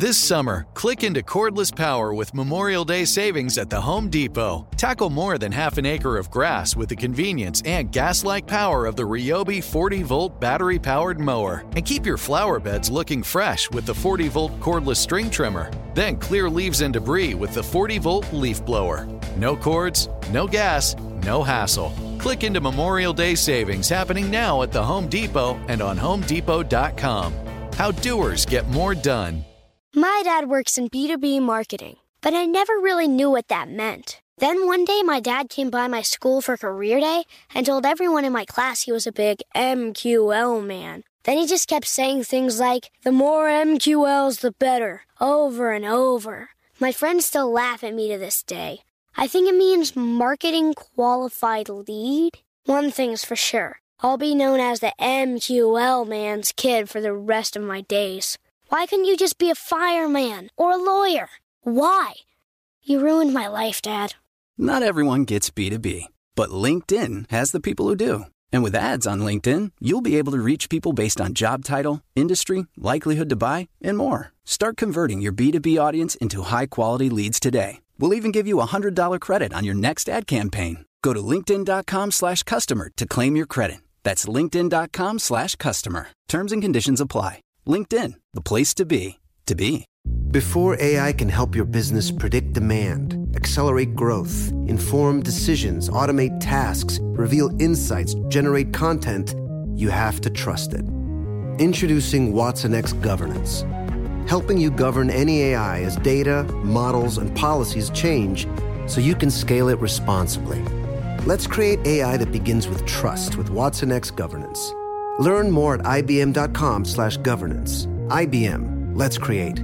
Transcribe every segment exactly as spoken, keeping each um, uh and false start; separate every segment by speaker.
Speaker 1: This summer, click into cordless power with Memorial Day savings at the Home Depot. Tackle more than half an acre of grass with the convenience and gas-like power of the Ryobi forty-volt battery-powered mower. And keep your flower beds looking fresh with the forty-volt cordless string trimmer. Then clear leaves and debris with the forty-volt leaf blower. No cords, no gas, no hassle. Click into Memorial Day savings happening now at the Home Depot and on home depot dot com. How doers get more done.
Speaker 2: My dad works in B two B marketing, but I never really knew what that meant. Then one day my dad came by my school for career day and told everyone in my class he was a big M Q L man. Then he just kept saying things like, the more M Q Ls, the better, over and over. My friends still laugh at me to this day. I think it means marketing qualified lead. One thing's for sure, I'll be known as the M Q L man's kid for the rest of my days. Why couldn't you just be a fireman or a lawyer? Why? You ruined my life, Dad.
Speaker 3: Not everyone gets B two B, but LinkedIn has the people who do. And with ads on LinkedIn, you'll be able to reach people based on job title, industry, likelihood to buy, and more. Start converting your B two B audience into high-quality leads today. We'll even give you a one hundred dollars credit on your next ad campaign. Go to linkedin.com slash customer to claim your credit. That's linkedin.com slash customer. Terms and conditions apply. LinkedIn, the place to be, to be.
Speaker 4: Before A I can help your business predict demand, accelerate growth, inform decisions, automate tasks, reveal insights, generate content, you have to trust it. Introducing watsonx Governance, helping you govern any A I as data, models, and policies change so you can scale it responsibly. Let's create A I that begins with trust with watsonx Governance. Learn more at ibm.com slash governance. I B M. Let's create.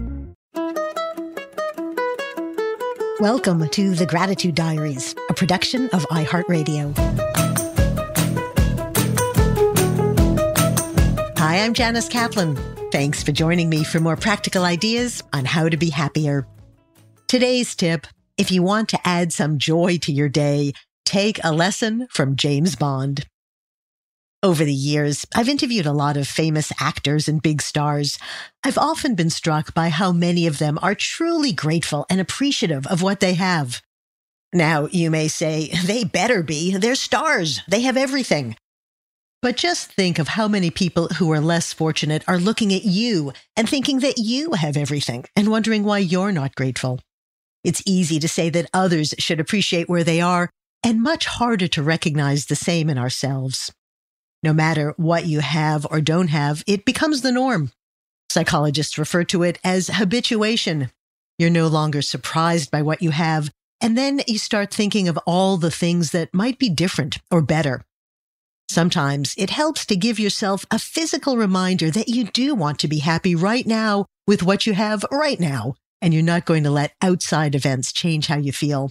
Speaker 5: Welcome to The Gratitude Diaries, a production of iHeartRadio. Hi, I'm Janice Kaplan. Thanks for joining me for more practical ideas on how to be happier. Today's tip, if you want to add some joy to your day, take a lesson from James Bond. Over the years, I've interviewed a lot of famous actors and big stars. I've often been struck by how many of them are truly grateful and appreciative of what they have. Now, you may say, they better be. They're stars. They have everything. But just think of how many people who are less fortunate are looking at you and thinking that you have everything and wondering why you're not grateful. It's easy to say that others should appreciate where they are, and much harder to recognize the same in ourselves. No matter what you have or don't have, it becomes the norm. Psychologists refer to it as habituation. You're no longer surprised by what you have, and then you start thinking of all the things that might be different or better. Sometimes it helps to give yourself a physical reminder that you do want to be happy right now with what you have right now, and you're not going to let outside events change how you feel.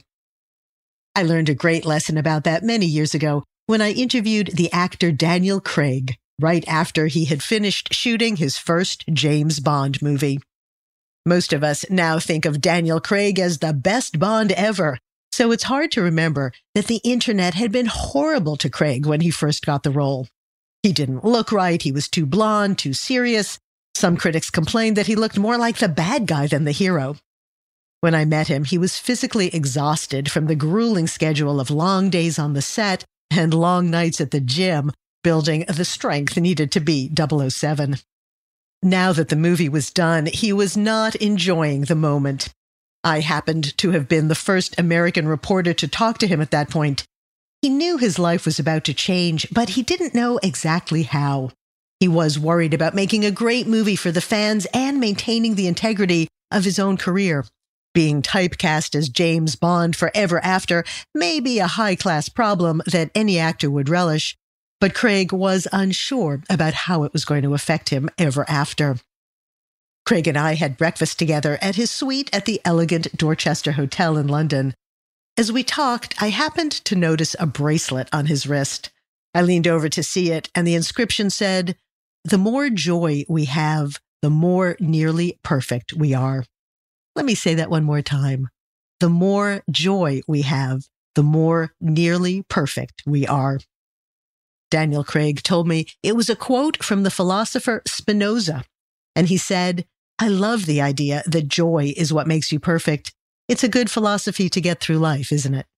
Speaker 5: I learned a great lesson about that many years ago when I interviewed the actor Daniel Craig right after he had finished shooting his first James Bond movie. Most of us now think of Daniel Craig as the best Bond ever, so it's hard to remember that the internet had been horrible to Craig when he first got the role. He didn't look right, he was too blonde, too serious. Some critics complained that he looked more like the bad guy than the hero. When I met him, he was physically exhausted from the grueling schedule of long days on the set and long nights at the gym, building the strength needed to be double oh seven. Now that the movie was done, he was not enjoying the moment. I happened to have been the first American reporter to talk to him at that point. He knew his life was about to change, but he didn't know exactly how. He was worried about making a great movie for the fans and maintaining the integrity of his own career. Being typecast as James Bond forever after may be a high-class problem that any actor would relish, but Craig was unsure about how it was going to affect him ever after. Craig and I had breakfast together at his suite at the elegant Dorchester Hotel in London. As we talked, I happened to notice a bracelet on his wrist. I leaned over to see it, and the inscription said, "The more joy we have, the more nearly perfect we are." Let me say that one more time. The more joy we have, the more nearly perfect we are. Daniel Craig told me it was a quote from the philosopher Spinoza, and he said, I love the idea that joy is what makes you perfect. It's a good philosophy to get through life, isn't it?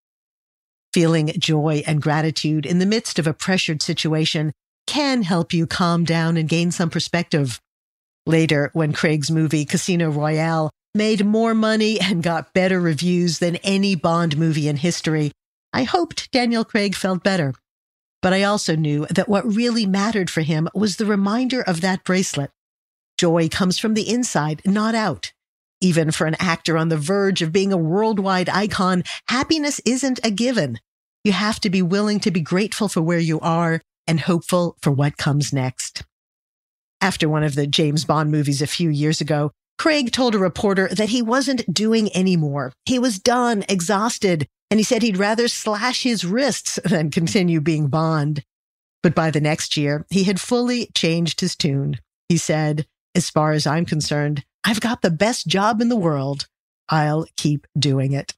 Speaker 5: Feeling joy and gratitude in the midst of a pressured situation can help you calm down and gain some perspective. Later, when Craig's movie Casino Royale made more money and got better reviews than any Bond movie in history, I hoped Daniel Craig felt better. But I also knew that what really mattered for him was the reminder of that bracelet. Joy comes from the inside, not out. Even for an actor on the verge of being a worldwide icon, happiness isn't a given. You have to be willing to be grateful for where you are and hopeful for what comes next. After one of the James Bond movies a few years ago, Craig told a reporter that he wasn't doing any more. He was done, exhausted, and he said he'd rather slash his wrists than continue being Bond. But by the next year, he had fully changed his tune. He said, "As far as I'm concerned, I've got the best job in the world. I'll keep doing it."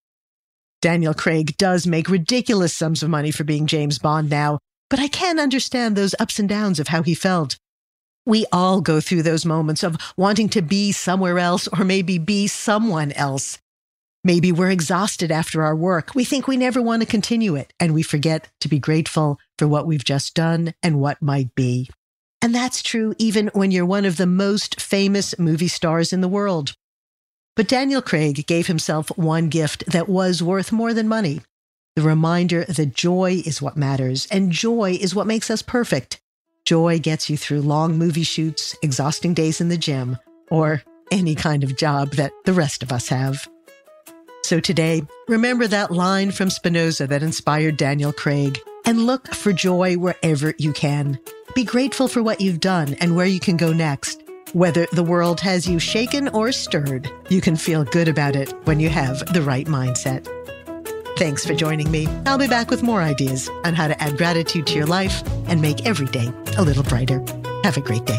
Speaker 5: Daniel Craig does make ridiculous sums of money for being James Bond now, but I can understand those ups and downs of how he felt. We all go through those moments of wanting to be somewhere else or maybe be someone else. Maybe we're exhausted after our work. We think we never want to continue it, and we forget to be grateful for what we've just done and what might be. And that's true even when you're one of the most famous movie stars in the world. But Daniel Craig gave himself one gift that was worth more than money: the reminder that joy is what matters, and joy is what makes us perfect. Joy gets you through long movie shoots, exhausting days in the gym, or any kind of job that the rest of us have. So today, remember that line from Spinoza that inspired Daniel Craig, and look for joy wherever you can. Be grateful for what you've done and where you can go next. Whether the world has you shaken or stirred, you can feel good about it when you have the right mindset. Thanks for joining me. I'll be back with more ideas on how to add gratitude to your life and make every day a little brighter. Have a great day.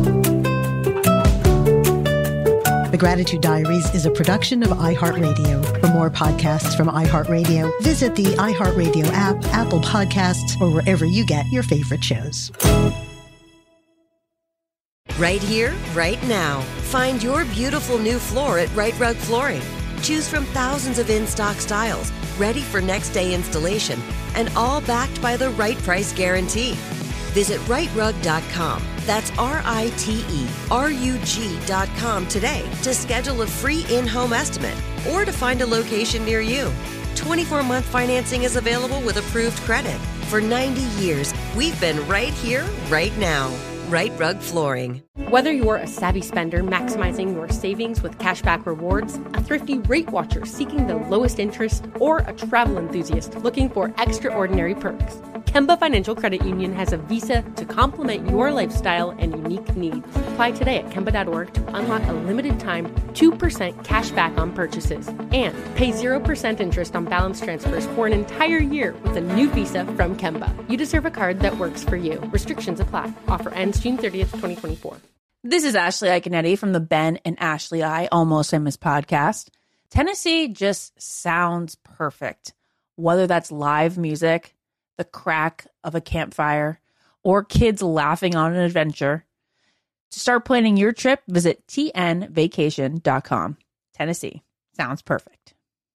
Speaker 5: The Gratitude Diaries is a production of iHeartRadio. For more podcasts from iHeartRadio, visit the iHeartRadio app, Apple Podcasts, or wherever you get your favorite shows.
Speaker 6: Right here, right now. Find your beautiful new floor at Rite Rug Flooring. Choose from thousands of in-stock styles, ready for next day installation, and all backed by the right price guarantee. Visit rite rug dot com. That's R I T E R U G dot com today to schedule a free in-home estimate or to find a location near you. twenty-four month financing is available with approved credit. For ninety years, we've been right here, right now. Rite Rug Flooring.
Speaker 7: Whether you're a savvy spender maximizing your savings with cashback rewards, a thrifty rate watcher seeking the lowest interest, or a travel enthusiast looking for extraordinary perks, Kemba Financial Credit Union has a visa to complement your lifestyle and unique needs. Apply today at Kemba dot org to unlock a limited time two percent cash back on purchases and pay zero percent interest on balance transfers for an entire year with a new visa from Kemba. You deserve a card that works for you. Restrictions apply. Offer ends June thirtieth, twenty twenty-four.
Speaker 8: This is Ashley Iaconetti from the Ben and Ashley I Almost Famous podcast. Tennessee just sounds perfect. Whether that's live music, the crack of a campfire, or kids laughing on an adventure. To start planning your trip, visit T N vacation dot com. Tennessee sounds perfect.